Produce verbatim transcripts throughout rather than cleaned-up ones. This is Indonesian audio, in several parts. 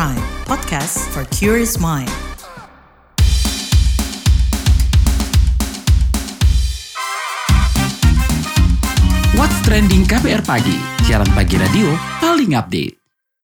Prime, podcast for curious mind. What's Trending K B R Pagi, siaran pagi radio paling update.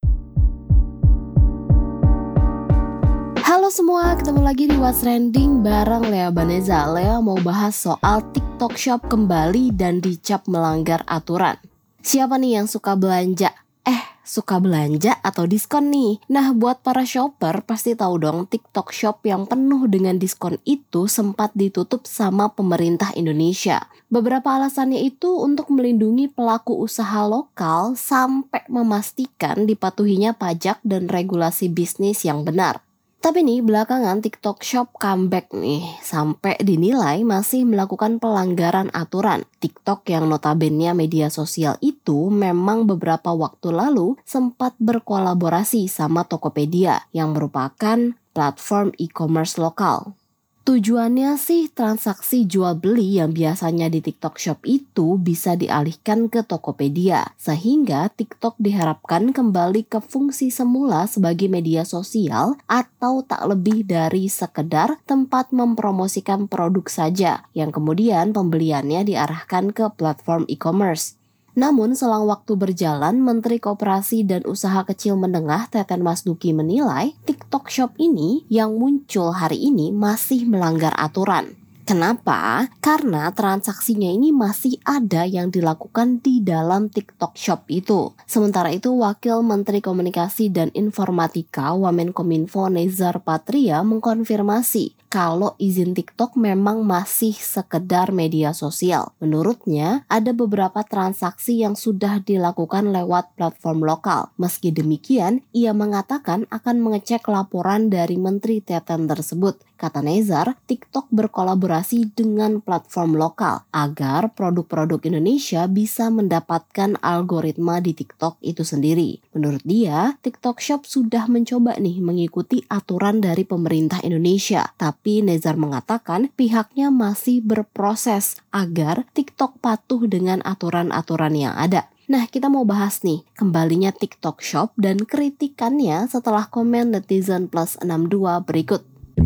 Halo semua, ketemu lagi di What's Trending bareng Lea Baneza. Lea mau bahas soal TikTok Shop kembali dan dicap melanggar aturan. Siapa nih yang suka belanja? Eh, suka belanja atau diskon nih? Nah, buat para shopper pasti tahu dong TikTok Shop yang penuh dengan diskon itu sempat ditutup sama pemerintah Indonesia. Beberapa alasannya itu untuk melindungi pelaku usaha lokal sampai memastikan dipatuhinya pajak dan regulasi bisnis yang benar. Tapi nih belakangan TikTok Shop comeback nih sampai dinilai masih melakukan pelanggaran aturan. TikTok yang notabene media sosial itu memang beberapa waktu lalu sempat berkolaborasi sama Tokopedia yang merupakan platform e-commerce lokal. Tujuannya sih transaksi jual beli yang biasanya di TikTok Shop itu bisa dialihkan ke Tokopedia, sehingga TikTok diharapkan kembali ke fungsi semula sebagai media sosial atau tak lebih dari sekedar tempat mempromosikan produk saja, yang kemudian pembeliannya diarahkan ke platform e-commerce. Namun selang waktu berjalan, Menteri Koperasi dan Usaha Kecil Menengah Teten Mas Duki menilai TikTok Shop ini yang muncul hari ini masih melanggar aturan. Kenapa? Karena transaksinya ini masih ada yang dilakukan di dalam TikTok Shop itu. Sementara itu, Wakil Menteri Komunikasi dan Informatika Wamenkominfo Nezar Patria mengkonfirmasi kalau izin TikTok memang masih sekedar media sosial. Menurutnya, ada beberapa transaksi yang sudah dilakukan lewat platform lokal. Meski demikian, ia mengatakan akan mengecek laporan dari Menteri Teten tersebut. Kata Nezar, TikTok berkolaborasi dengan platform lokal agar produk-produk Indonesia bisa mendapatkan algoritma di TikTok itu sendiri. Menurut dia, TikTok Shop sudah mencoba nih mengikuti aturan dari pemerintah Indonesia. Tapi Nezar mengatakan pihaknya masih berproses agar TikTok patuh dengan aturan-aturan yang ada. Nah, kita mau bahas nih kembalinya TikTok Shop dan kritikannya setelah komen netizen plus enam dua berikut.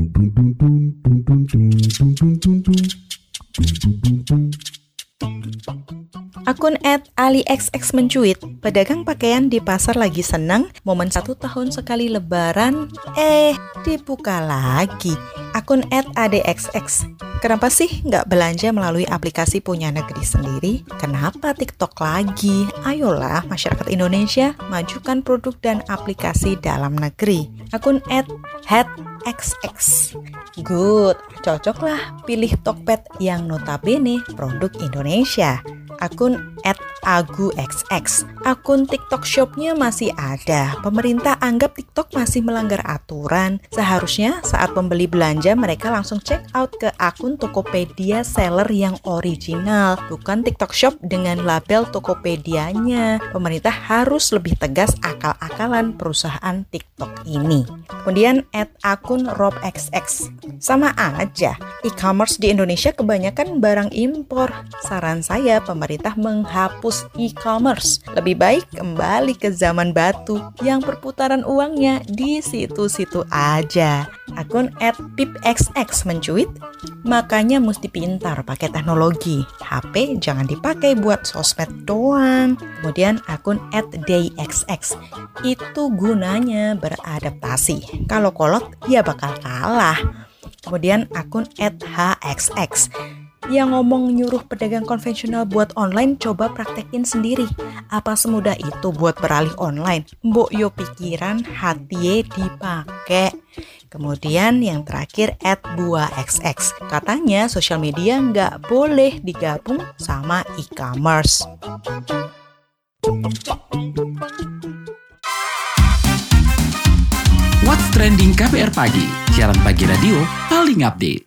Akun at AliXX mencuit, pedagang pakaian di pasar lagi senang, momen satu tahun sekali lebaran, eh dibuka lagi. Akun at A D X X, kenapa sih nggak belanja melalui aplikasi punya negeri sendiri? Kenapa TikTok lagi? Ayolah masyarakat Indonesia, majukan produk dan aplikasi dalam negeri. Akun at Head X X, good, cocoklah pilih Tokped yang notabene produk Indonesia. Akun at Agu X X, akun TikTok Shop-nya masih ada. Pemerintah anggap TikTok masih melanggar aturan. Seharusnya saat pembeli belanja mereka langsung check out ke akun Tokopedia seller yang original, bukan TikTok Shop dengan label Tokopedia-nya. Pemerintah harus lebih tegas akal-akalan perusahaan TikTok ini. Kemudian at akun Rob X X, sama aja. E-commerce di Indonesia kebanyakan barang impor. Saran saya pemerintah menghapus e-commerce. Lebih baik kembali ke zaman batu yang perputaran uangnya di situ-situ aja. Akun at pipxx mencuit, makanya mesti pintar pakai teknologi. H P jangan dipakai buat sosmed doang. Kemudian akun at dayxx, itu gunanya beradaptasi. Kalau kolot ya bakal kalah. Kemudian akun at H X X, yang ngomong nyuruh pedagang konvensional buat online, coba praktekin sendiri. Apa semudah itu buat beralih online? Mbok yo pikiran hati dipake. Kemudian yang terakhir at Bua X X, katanya sosial media nggak boleh digabung sama e-commerce. What's Trending K B R Pagi, siaran pagi radio paling update.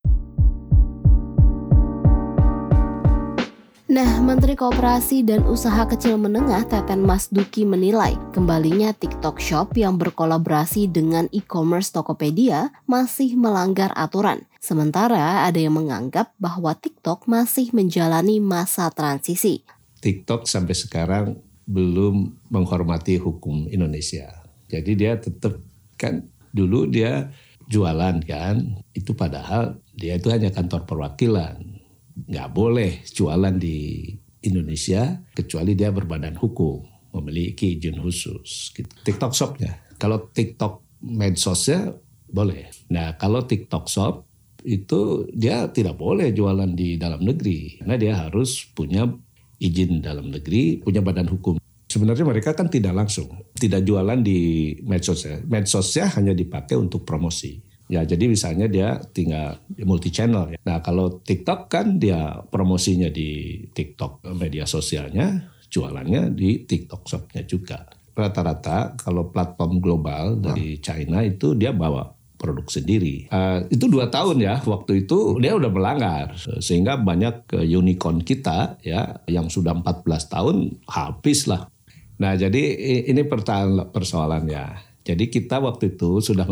Nah, Menteri Koperasi dan Usaha Kecil Menengah Teten Mas Duki menilai kembalinya TikTok Shop yang berkolaborasi dengan e-commerce Tokopedia masih melanggar aturan. Sementara ada yang menganggap bahwa TikTok masih menjalani masa transisi. TikTok sampai sekarang belum menghormati hukum Indonesia. Jadi dia tetap kan dulu dia jualan kan, itu padahal dia itu hanya kantor perwakilan. Nggak boleh jualan di Indonesia kecuali dia berbadan hukum, memiliki izin khusus. Gitu. TikTok Shop-nya. Kalau TikTok medsosnya boleh. Nah kalau TikTok Shop itu dia tidak boleh jualan di dalam negeri. Karena dia harus punya izin dalam negeri, punya badan hukum. Sebenarnya mereka kan tidak langsung, tidak jualan di medsosnya. Medsosnya hanya dipakai untuk promosi. Ya jadi misalnya dia tinggal multi channel. Ya. Nah kalau TikTok kan dia promosinya di TikTok media sosialnya, jualannya di TikTok Shop-nya juga. Rata-rata kalau platform global dari China itu dia bawa produk sendiri. Uh, itu dua tahun ya, waktu itu dia udah melanggar. Sehingga banyak unicorn kita ya yang sudah empat belas tahun habis lah. Nah jadi ini persoalannya. Jadi kita waktu itu sudah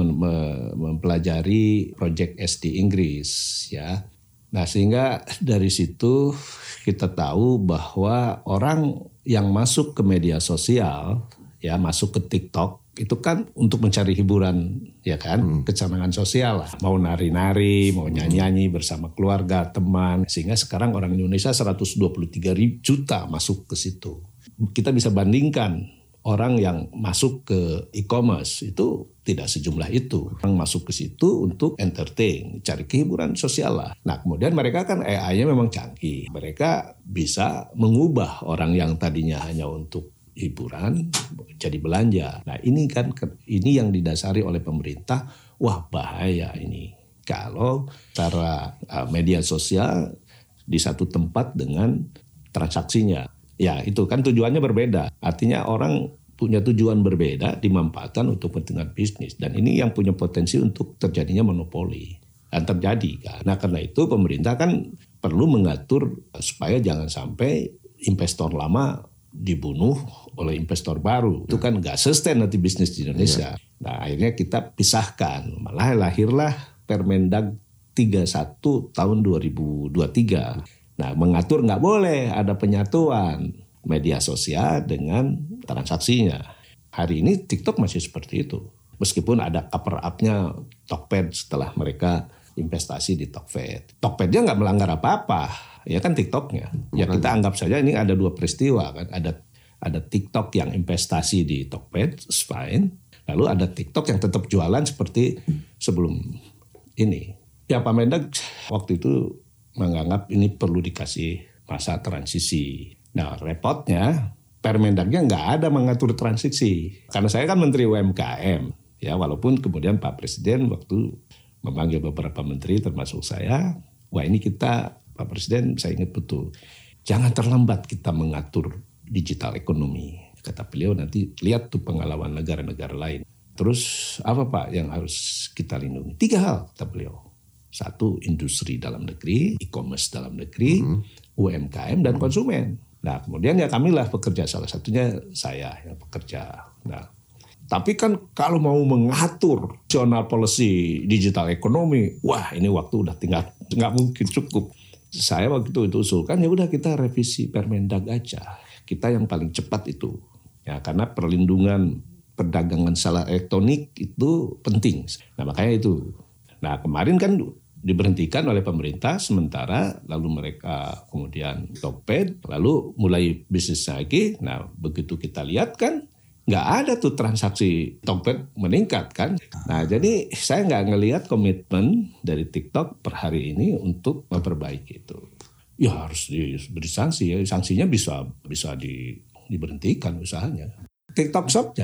mempelajari project S D Inggris ya. Nah sehingga dari situ kita tahu bahwa orang yang masuk ke media sosial ya masuk ke TikTok itu kan untuk mencari hiburan ya kan, hmm. kesenangan sosial lah. Mau nari-nari, mau nyanyi-nyanyi bersama keluarga, teman. Sehingga sekarang orang Indonesia seratus dua puluh tiga juta masuk ke situ. Kita bisa bandingkan orang yang masuk ke e-commerce itu tidak sejumlah itu. Orang masuk ke situ untuk entertain, cari kehiburan sosial lah. Nah kemudian mereka kan A I-nya memang canggih. Mereka bisa mengubah orang yang tadinya hanya untuk hiburan jadi belanja. Nah ini kan ini yang didasari oleh pemerintah. Wah bahaya ini kalau cara media sosial di satu tempat dengan transaksinya. Ya itu kan tujuannya berbeda. Artinya orang punya tujuan berbeda dimanfaatkan untuk kepentingan bisnis. Dan ini yang punya potensi untuk terjadinya monopoli. Dan terjadi kan. Nah karena itu pemerintah kan perlu mengatur supaya jangan sampai investor lama dibunuh oleh investor baru. Itu kan gak sustain nanti bisnis di Indonesia. Iya. Nah akhirnya kita pisahkan. Malah lahirlah Permendag tiga puluh satu tahun dua ribu dua puluh tiga. Nah, mengatur nggak boleh ada penyatuan media sosial dengan transaksinya. Hari ini TikTok masih seperti itu. Meskipun ada cover up-nya Tokped setelah mereka investasi di Tokped. Tokpednya nggak melanggar apa-apa. Ya kan TikToknya. Ya kita anggap saja ini ada dua peristiwa kan. Ada ada TikTok yang investasi di Tokped, fine. Lalu ada TikTok yang tetap jualan seperti sebelum ini. Ya Pak Mendag waktu itu menganggap ini perlu dikasih masa transisi. Nah repotnya Permendagnya nggak ada mengatur transisi. Karena saya kan Menteri U M K M. Ya walaupun kemudian Pak Presiden waktu memanggil beberapa menteri termasuk saya. Wah ini kita Pak Presiden saya ingat betul. Jangan terlambat kita mengatur digital ekonomi. Kata beliau nanti lihat tuh pengalaman negara-negara lain. Terus apa Pak yang harus kita lindungi? Tiga hal kata beliau. Satu, industri dalam negeri, e-commerce dalam negeri, hmm. U M K M dan konsumen. Nah kemudian ya kamilah pekerja, salah satunya saya yang bekerja. Nah, tapi kan kalau mau mengatur national policy digital ekonomi, wah ini waktu udah tinggal nggak mungkin cukup. Saya waktu itu, itu usulkan ya udah kita revisi Permendag aja. Kita yang paling cepat itu, ya karena perlindungan perdagangan secara elektronik itu penting. Nah makanya itu. Nah kemarin kan diberhentikan oleh pemerintah sementara, lalu mereka kemudian Tokped, lalu mulai bisnis lagi. Nah begitu kita lihat kan nggak ada tuh transaksi Tokped meningkat kan. Nah jadi saya nggak ngelihat komitmen dari TikTok per hari ini untuk memperbaiki itu. Ya harus diberi sanksi ya, sanksinya bisa bisa di, diberhentikan usahanya. TikTok Shop-nya.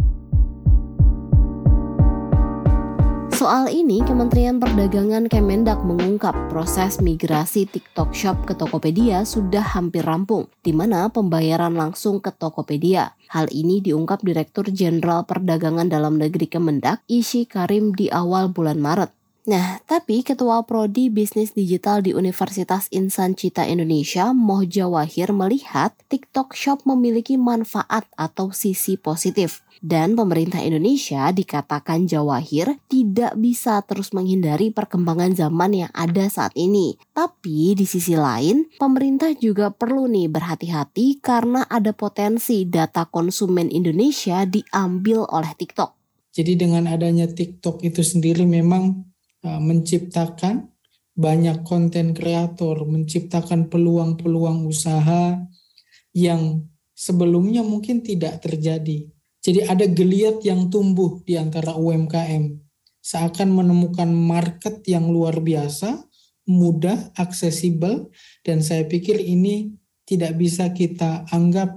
Soal ini, Kementerian Perdagangan Kemendak mengungkap proses migrasi TikTok Shop ke Tokopedia sudah hampir rampung, di mana pembayaran langsung ke Tokopedia. Hal ini diungkap Direktur Jenderal Perdagangan Dalam Negeri Kemendak, Isy Karim di awal bulan Maret. Nah, tapi Ketua Prodi Bisnis Digital di Universitas Insan Cita Indonesia, Mohja Wahir, melihat TikTok Shop memiliki manfaat atau sisi positif. Dan pemerintah Indonesia, dikatakan Jawahir, tidak bisa terus menghindari perkembangan zaman yang ada saat ini. Tapi di sisi lain, pemerintah juga perlu nih berhati-hati karena ada potensi data konsumen Indonesia diambil oleh TikTok. Jadi dengan adanya TikTok itu sendiri memang uh, menciptakan banyak konten kreator, menciptakan peluang-peluang usaha yang sebelumnya mungkin tidak terjadi. Jadi ada geliat yang tumbuh di antara U M K M. Seakan menemukan market yang luar biasa, mudah, aksesibel, dan saya pikir ini tidak bisa kita anggap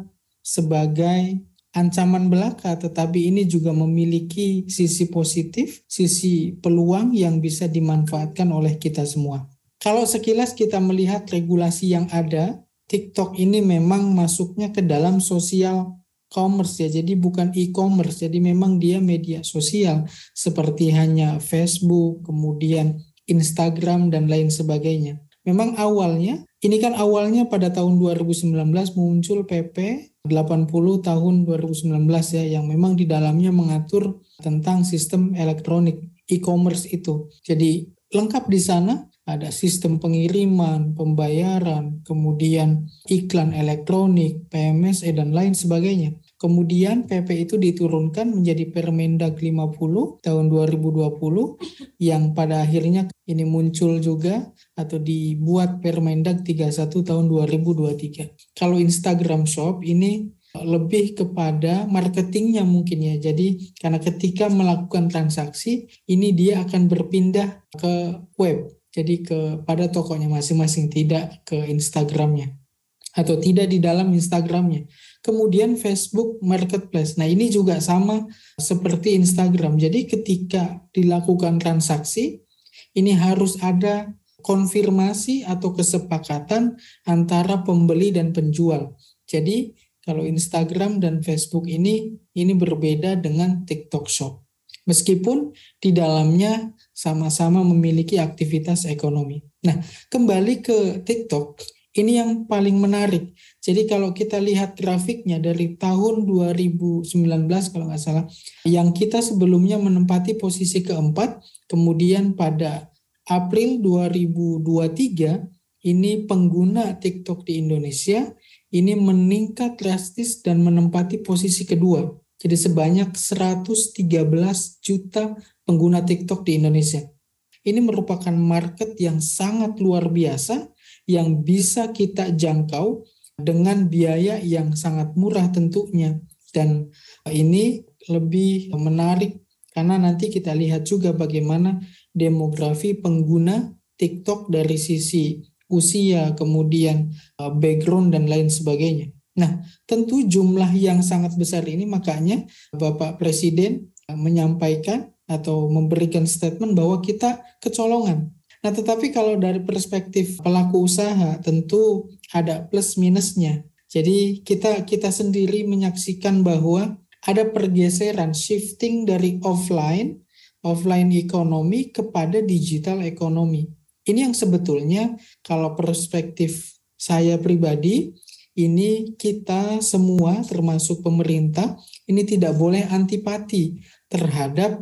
sebagai ancaman belaka, tetapi ini juga memiliki sisi positif, sisi peluang yang bisa dimanfaatkan oleh kita semua. Kalau sekilas kita melihat regulasi yang ada, TikTok ini memang masuknya ke dalam sosial commerce ya, jadi bukan e-commerce, jadi memang dia media sosial seperti hanya Facebook, kemudian Instagram dan lain sebagainya. Memang awalnya, ini kan awalnya pada tahun dua ribu sembilan belas muncul P P delapan puluh tahun dua ribu sembilan belas ya, yang memang di dalamnya mengatur tentang sistem elektronik e-commerce itu. Jadi lengkap di sana, ada sistem pengiriman, pembayaran, kemudian iklan elektronik, P M S E dan lain sebagainya. Kemudian P P itu diturunkan menjadi Permendag lima puluh tahun dua ribu dua puluh yang pada akhirnya ini muncul juga atau dibuat Permendag tiga puluh satu tahun dua ribu dua puluh tiga. Kalau Instagram Shop ini lebih kepada marketingnya mungkin ya. Jadi karena ketika melakukan transaksi ini dia akan berpindah ke web. Jadi kepada tokonya masing-masing, tidak ke Instagramnya atau tidak di dalam Instagramnya. Kemudian Facebook Marketplace. Nah ini juga sama seperti Instagram. Jadi ketika dilakukan transaksi, ini harus ada konfirmasi atau kesepakatan antara pembeli dan penjual. Jadi kalau Instagram dan Facebook ini, ini berbeda dengan TikTok Shop. Meskipun di dalamnya sama-sama memiliki aktivitas ekonomi. Nah, kembali ke TikTok, ini yang paling menarik. Jadi kalau kita lihat grafiknya dari tahun dua ribu sembilan belas kalau nggak salah, yang kita sebelumnya menempati posisi keempat, kemudian pada April dua ribu dua puluh tiga, ini pengguna TikTok di Indonesia, ini meningkat drastis dan menempati posisi kedua. Jadi sebanyak seratus tiga belas juta pengguna TikTok di Indonesia. Ini merupakan market yang sangat luar biasa, yang bisa kita jangkau dengan biaya yang sangat murah tentunya. Dan ini lebih menarik karena nanti kita lihat juga bagaimana demografi pengguna TikTok dari sisi usia, kemudian background dan lain sebagainya. Nah, tentu jumlah yang sangat besar ini makanya Bapak Presiden menyampaikan atau memberikan statement bahwa kita kecolongan. Nah, tetapi kalau dari perspektif pelaku usaha tentu ada plus minusnya. Jadi kita kita sendiri menyaksikan bahwa ada pergeseran shifting dari offline, offline ekonomi kepada digital ekonomi. Ini yang sebetulnya kalau perspektif saya pribadi, ini kita semua termasuk pemerintah ini tidak boleh antipati terhadap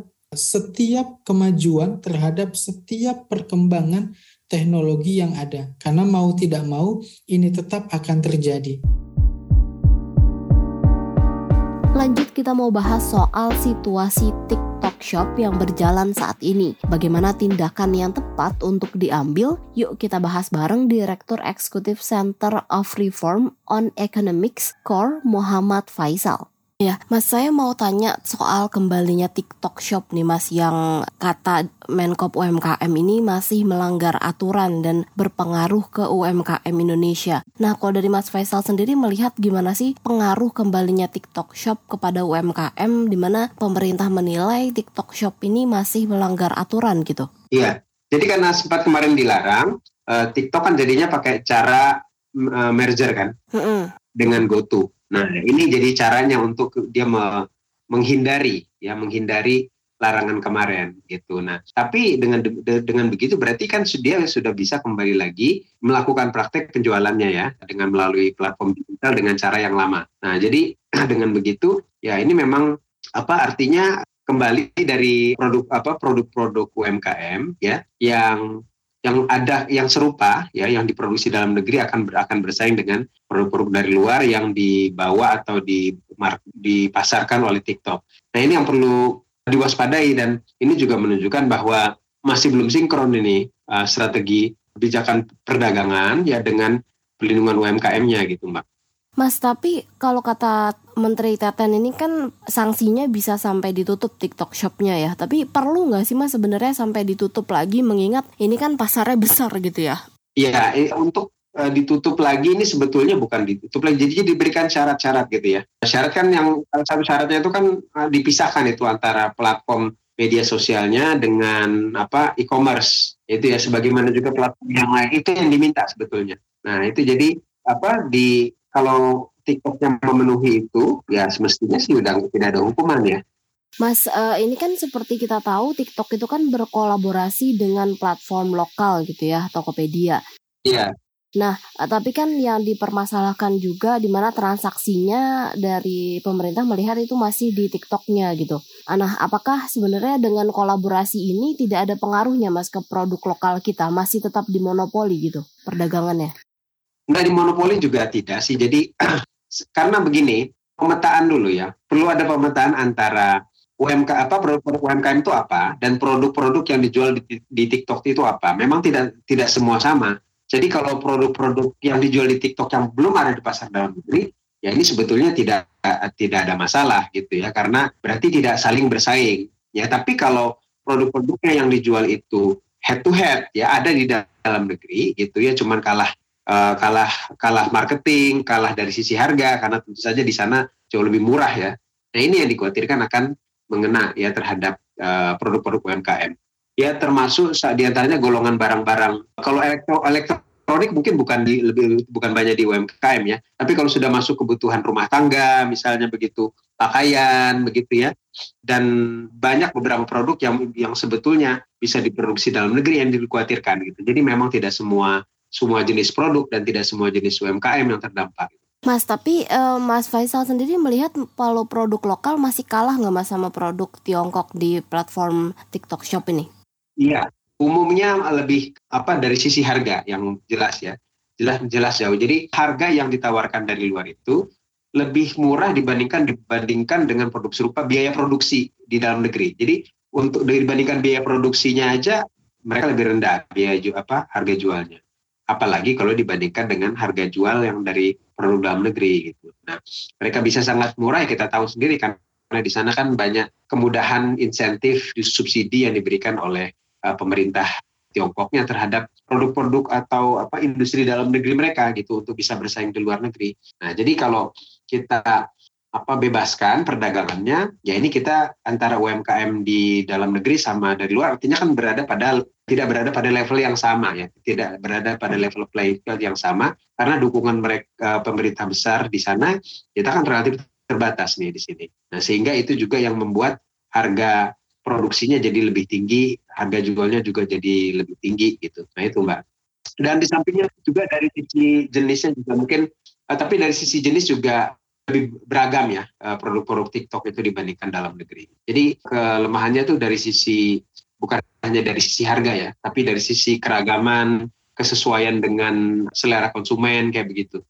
setiap kemajuan, terhadap setiap perkembangan teknologi yang ada. Karena mau tidak mau ini tetap akan terjadi. Lanjut kita mau bahas soal situasi TikTok Shop yang berjalan saat ini. Bagaimana tindakan yang tepat untuk diambil? Yuk kita bahas bareng Direktur Eksekutif Center of Reform on Economics Core Muhammad Faisal. Ya, Mas, saya mau tanya soal kembalinya TikTok Shop nih, Mas, yang kata Menkop U M K M ini masih melanggar aturan dan berpengaruh ke U M K M Indonesia. Nah, kalau dari Mas Faisal sendiri melihat gimana sih pengaruh kembalinya TikTok Shop kepada U M K M, di mana pemerintah menilai TikTok Shop ini masih melanggar aturan gitu? Iya, jadi karena sempat kemarin dilarang, uh, TikTok kan jadinya pakai cara uh, merger kan, mm-hmm. dengan GoTo. Nah, ini jadi caranya untuk dia me- menghindari, ya menghindari larangan kemarin gitu. Nah, tapi dengan de, dengan begitu berarti kan dia sudah bisa kembali lagi melakukan praktek penjualannya ya dengan melalui platform digital dengan cara yang lama. Nah, jadi dengan begitu ya ini memang apa artinya kembali dari produk apa produk-produk U M K M ya yang yang ada yang serupa ya yang diproduksi dalam negeri akan akan bersaing dengan produk-produk dari luar yang dibawa atau di, dipasarkan oleh TikTok. Nah, ini yang perlu diwaspadai dan ini juga menunjukkan bahwa masih belum sinkron ini uh, strategi kebijakan perdagangan ya dengan pelindungan U M K M-nya gitu, Mbak. Mas, tapi kalau kata Menteri Teten ini kan sanksinya bisa sampai ditutup TikTok Shop-nya ya. Tapi perlu nggak sih Mas sebenarnya sampai ditutup lagi mengingat ini kan pasarnya besar gitu ya? Iya, untuk uh, ditutup lagi ini sebetulnya bukan ditutup lagi. Jadi diberikan syarat-syarat gitu ya. Syarat kan yang salah satu syaratnya itu kan uh, dipisahkan itu antara platform media sosialnya dengan apa e-commerce. Itu ya sebagaimana juga platform yang lain itu yang diminta sebetulnya. Nah, itu jadi apa di kalau TikTok yang memenuhi itu, ya semestinya sih udah tidak ada hukuman ya. Mas, uh, ini kan seperti kita tahu TikTok itu kan berkolaborasi dengan platform lokal gitu ya, Tokopedia. Iya. Nah, tapi kan yang dipermasalahkan juga di mana transaksinya dari pemerintah melihat itu masih di TikToknya gitu. Nah, apakah sebenarnya dengan kolaborasi ini tidak ada pengaruhnya Mas ke produk lokal kita? Masih tetap dimonopoli gitu perdagangannya? Nggak dimonopoli juga tidak sih. Jadi karena begini, pemetaan dulu ya. Perlu ada pemetaan antara U M K apa produk-produk U M K M itu apa dan produk-produk yang dijual di, di TikTok itu apa. Memang tidak tidak semua sama. Jadi kalau produk-produk yang dijual di TikTok yang belum ada di pasar dalam negeri, ya ini sebetulnya tidak tidak ada masalah gitu ya, karena berarti tidak saling bersaing. Ya, tapi kalau produk-produknya yang dijual itu head to head ya ada di dalam negeri gitu ya, cuman kalah Uh, kalah kalah marketing, kalah dari sisi harga karena tentu saja di sana jauh lebih murah ya. Nah, ini yang dikhawatirkan akan mengena ya terhadap uh, produk-produk U M K M. Ya termasuk di antaranya golongan barang-barang. Kalau elektro, elektronik mungkin bukan di lebih bukan banyak di U M K M ya, tapi kalau sudah masuk kebutuhan rumah tangga misalnya begitu, pakaian begitu ya. Dan banyak beberapa produk yang yang sebetulnya bisa diproduksi dalam negeri yang dikhawatirkan gitu. Jadi memang tidak semua semua jenis produk dan tidak semua jenis U M K M yang terdampak. Mas, tapi uh, Mas Faisal sendiri melihat kalau produk lokal masih kalah nggak Mas sama produk Tiongkok di platform TikTok Shop ini? Iya, umumnya lebih apa dari sisi harga yang jelas ya, jelas jelas jauh. Jadi harga yang ditawarkan dari luar itu lebih murah dibandingkan dibandingkan dengan produk serupa biaya produksi di dalam negeri. Jadi untuk dibandingkan biaya produksinya aja mereka lebih rendah biaya apa harga jualnya. Apalagi kalau dibandingkan dengan harga jual yang dari produk dalam negeri gitu. Nah, mereka bisa sangat murah ya kita tahu sendiri kan, karena di sana kan banyak kemudahan insentif subsidi yang diberikan oleh uh, pemerintah Tiongkoknya terhadap produk-produk atau apa industri dalam negeri mereka gitu untuk bisa bersaing di luar negeri. Nah, jadi kalau kita apa bebaskan perdagangannya, ya ini kita antara U M K M di dalam negeri sama dari luar artinya kan berada pada tidak berada pada level yang sama ya, tidak berada pada level playing field yang sama karena dukungan mereka pemerintah besar di sana kita kan relatif terbatas nih di sini. Nah, sehingga itu juga yang membuat harga produksinya jadi lebih tinggi, harga jualnya juga jadi lebih tinggi gitu. Nah, itu Mbak. Dan di sampingnya juga dari sisi jenisnya juga mungkin uh, tapi dari sisi jenis juga lebih beragam ya uh, produk-produk TikTok itu dibandingkan dalam negeri. Jadi kelemahannya tuh dari sisi bukan hanya dari sisi harga ya, tapi dari sisi keragaman, kesesuaian dengan selera konsumen kayak begitu.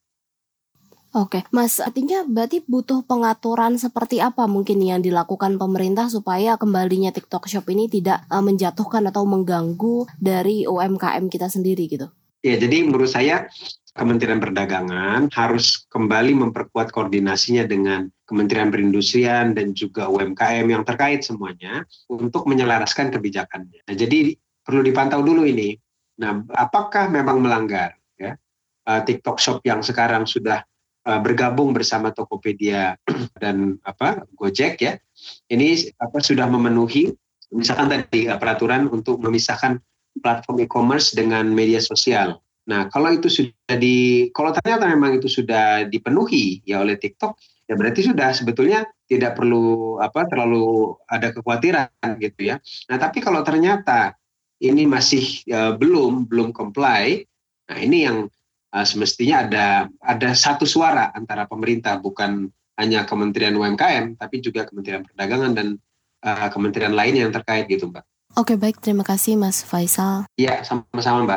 Oke, Mas, artinya berarti butuh pengaturan seperti apa mungkin yang dilakukan pemerintah supaya kembalinya TikTok Shop ini tidak uh, menjatuhkan atau mengganggu dari U M K M kita sendiri gitu? Ya, jadi menurut saya Kementerian Perdagangan harus kembali memperkuat koordinasinya dengan Kementerian Perindustrian dan juga U M K M yang terkait semuanya untuk menyelaraskan kebijakannya. Nah, jadi perlu dipantau dulu ini. Nah, apakah memang melanggar ya uh, TikTok Shop yang sekarang sudah uh, bergabung bersama Tokopedia dan apa Gojek ya. Ini apa sudah memenuhi misalkan tadi uh, peraturan untuk memisahkan platform e-commerce dengan media sosial. Nah, kalau itu sudah di, kalau ternyata memang itu sudah dipenuhi ya oleh TikTok, ya berarti sudah sebetulnya tidak perlu apa terlalu ada kekhawatiran gitu ya. Nah, tapi kalau ternyata ini masih uh, belum belum comply, nah ini yang uh, semestinya ada ada satu suara antara pemerintah, bukan hanya Kementerian U M K M tapi juga Kementerian Perdagangan dan uh, kementerian lain yang terkait gitu, Mbak. Oke, baik, terima kasih Mas Faisal. Iya, sama-sama, Mbak.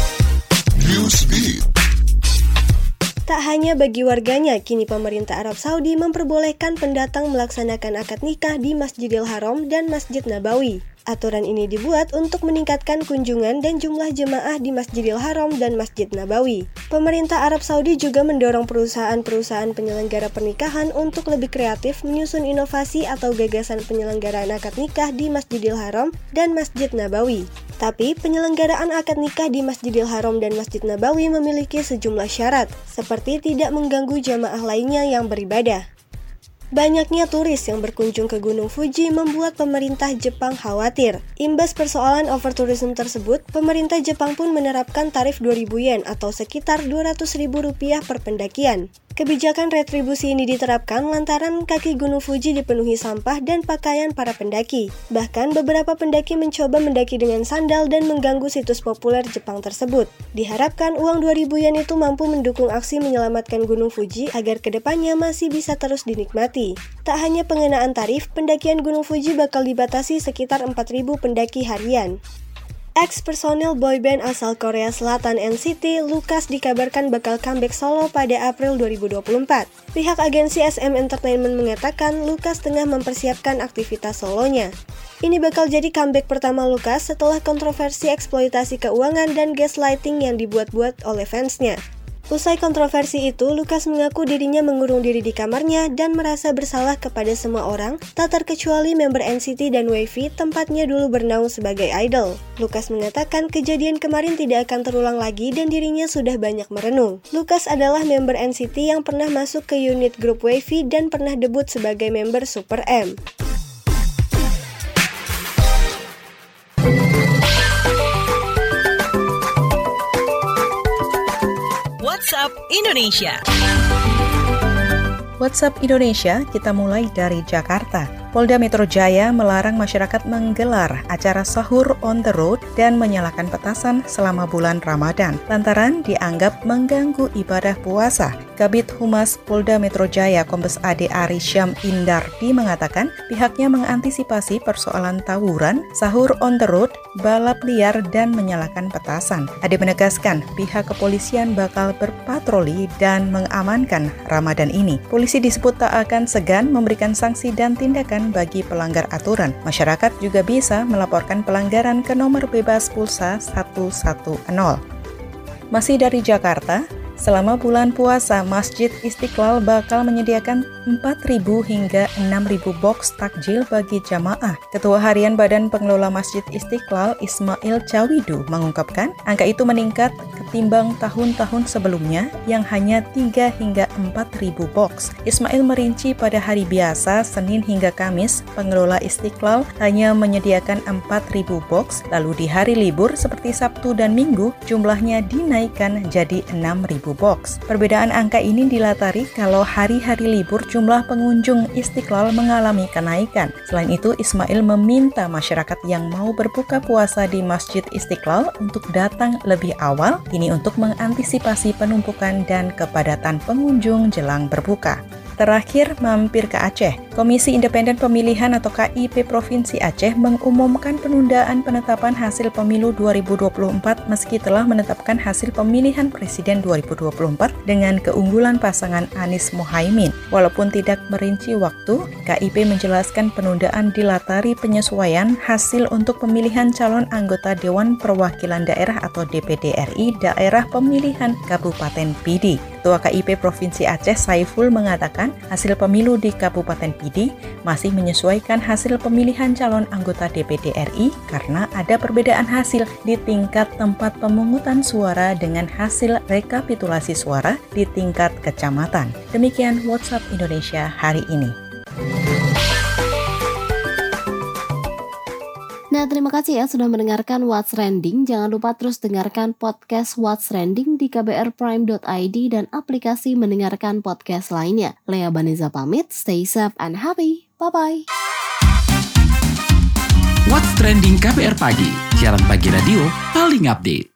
Newsbeat. Tak hanya bagi warganya, kini pemerintah Arab Saudi memperbolehkan pendatang melaksanakan akad nikah di Masjidil Haram dan Masjid Nabawi. Aturan ini dibuat untuk meningkatkan kunjungan dan jumlah jemaah di Masjidil Haram dan Masjid Nabawi. Pemerintah Arab Saudi juga mendorong perusahaan-perusahaan penyelenggara pernikahan untuk lebih kreatif menyusun inovasi atau gagasan penyelenggaraan akad nikah di Masjidil Haram dan Masjid Nabawi. Tapi, penyelenggaraan akad nikah di Masjidil Haram dan Masjid Nabawi memiliki sejumlah syarat, seperti tidak mengganggu jamaah lainnya yang beribadah. Banyaknya turis yang berkunjung ke Gunung Fuji membuat pemerintah Jepang khawatir. Imbas persoalan overtourism tersebut, pemerintah Jepang pun menerapkan tarif dua ribu yen atau sekitar dua ratus ribu rupiah per pendakian. Kebijakan retribusi ini diterapkan lantaran kaki Gunung Fuji dipenuhi sampah dan pakaian para pendaki. Bahkan beberapa pendaki mencoba mendaki dengan sandal dan mengganggu situs populer Jepang tersebut. Diharapkan uang dua ribu yen itu mampu mendukung aksi menyelamatkan Gunung Fuji agar kedepannya masih bisa terus dinikmati. Tak hanya pengenaan tarif, pendakian Gunung Fuji bakal dibatasi sekitar empat ribu pendaki harian. Ex-personil boyband asal Korea Selatan N C T, Lucas dikabarkan bakal comeback solo pada April dua ribu dua puluh empat. Pihak agensi S M Entertainment mengatakan Lucas tengah mempersiapkan aktivitas solonya. Ini bakal jadi comeback pertama Lucas setelah kontroversi eksploitasi keuangan dan gaslighting yang dibuat-buat oleh fansnya. Usai kontroversi itu, Lucas mengaku dirinya mengurung diri di kamarnya dan merasa bersalah kepada semua orang, tak terkecuali member N C T dan Wavy, tempatnya dulu bernaung sebagai idol. Lucas mengatakan kejadian kemarin tidak akan terulang lagi dan dirinya sudah banyak merenung. Lucas adalah member N C T yang pernah masuk ke unit grup Wavy dan pernah debut sebagai member Super M. WhatsApp Indonesia. WhatsApp Indonesia, kita mulai dari Jakarta. Polda Metro Jaya melarang masyarakat menggelar acara sahur on the road dan menyalakan petasan selama bulan Ramadan, lantaran dianggap mengganggu ibadah puasa. Kabid Humas Polda Metro Jaya Kombes Ade Ari Syam Indardi mengatakan pihaknya mengantisipasi persoalan tawuran, sahur on the road, balap liar, dan menyalakan petasan. Ade menegaskan pihak kepolisian bakal berpatroli dan mengamankan Ramadan ini. Polisi disebut tak akan segan memberikan sanksi dan tindakan bagi pelanggar aturan. Masyarakat juga bisa melaporkan pelanggaran ke nomor bebas pulsa satu satu nol. Masih dari Jakarta, selama bulan puasa, Masjid Istiqlal bakal menyediakan empat ribu hingga enam ribu box takjil bagi jamaah. Ketua Harian Badan Pengelola Masjid Istiqlal, Ismail Cawidu, mengungkapkan angka itu meningkat ketimbang tahun-tahun sebelumnya yang hanya tiga hingga empat ribu box. Ismail merinci pada hari biasa, Senin hingga Kamis, pengelola Istiqlal hanya menyediakan empat ribu box, lalu di hari libur seperti Sabtu dan Minggu, jumlahnya dinaikkan jadi enam ribu box. Perbedaan angka ini dilatari kalau hari-hari libur jumlah pengunjung Istiqlal mengalami kenaikan. Selain itu, Ismail meminta masyarakat yang mau berbuka puasa di Masjid Istiqlal untuk datang lebih awal, ini untuk mengantisipasi penumpukan dan kepadatan pengunjung jelang berbuka. Terakhir, mampir ke Aceh. Komisi Independen Pemilihan atau K I P Provinsi Aceh mengumumkan penundaan penetapan hasil pemilu dua ribu dua puluh empat meski telah menetapkan hasil pemilihan presiden dua ribu dua puluh empat dengan keunggulan pasangan Anies Mohaimin. Walaupun tidak merinci waktu, K I P menjelaskan penundaan dilatari penyesuaian hasil untuk pemilihan calon anggota Dewan Perwakilan Daerah atau D P D R I daerah pemilihan Kabupaten Pidi. Ketua K I P Provinsi Aceh Saiful mengatakan hasil pemilu di Kabupaten Pidi masih menyesuaikan hasil pemilihan calon anggota D P D R I karena ada perbedaan hasil di tingkat tempat pemungutan suara dengan hasil rekapitulasi suara di tingkat kecamatan. Demikian WhatsApp Indonesia hari ini. Nah, terima kasih ya sudah mendengarkan What's Trending. Jangan lupa terus dengarkan podcast What's Trending di k b r prime dot i d dan aplikasi mendengarkan podcast lainnya. Lea Baneza pamit, stay safe and happy. Bye-bye. What's Trending K B R Pagi, siaran pagi radio paling update.